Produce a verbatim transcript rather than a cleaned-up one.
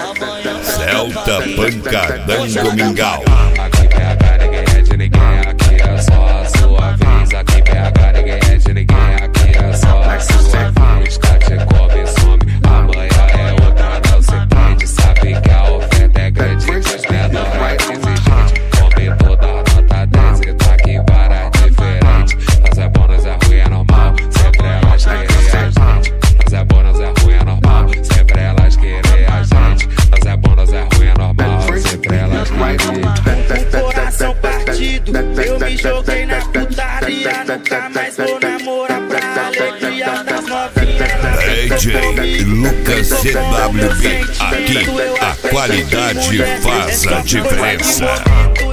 Celta Pancadão Domingão. Aqui P H ninguém é de ninguém, aqui é só a sua vez. Aqui P H ninguém é de ninguém, aqui é só a sua vez. Cate come, some, amanhã é outra, não se prende. Sabe que a oferta é grande, que os menores exigentes. Come toda a nota dez e tá aqui várias diferentes. Nós é bom, nós é ruim, é normal, sempre elas querem a gente. Nós é bom, nós é ruim, é normal, sempre elas querem a gente. Nós é bom, nós é ruim, é normal, sempre elas querem a gente. Com o coração partido, eu me joguei na putaria. Nunca mais vou namorar pra alegria das novinhas. D J Lucas C W B. Aqui a qualidade faz a diferença.